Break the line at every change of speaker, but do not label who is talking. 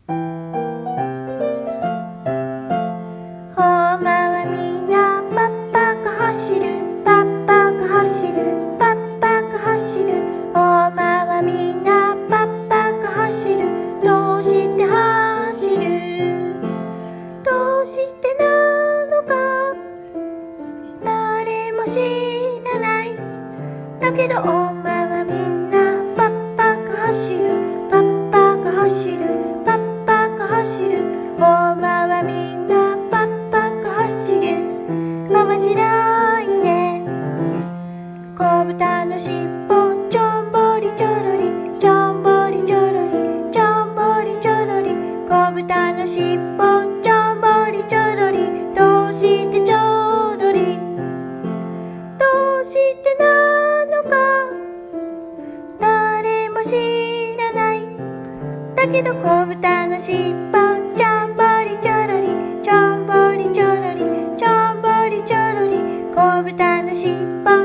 お馬はみんなパッパカ走る、パッパカ走る、パッパカ走る。お馬はみんなパッパカ走る。どうして走る？どうしてなのか誰も知らない。だけどお馬はみんなパッパカ走る、パッパカ走る、パッパカ走る。お馬はみんなパッパカ走る。面白いね。子豚のしっぽちょんぼりちょろり、ちょんぼりちょろり、ちょんぼりちょろり。子豚のしっぽちょんぼりちょろり、どうしてちょろり？どうしてなのか誰も知らない。だけど子豚のしっぽちょんぼりちょろり、ちょんぼりちょろり、ちょんぼりちょろり。子豚のしっぽ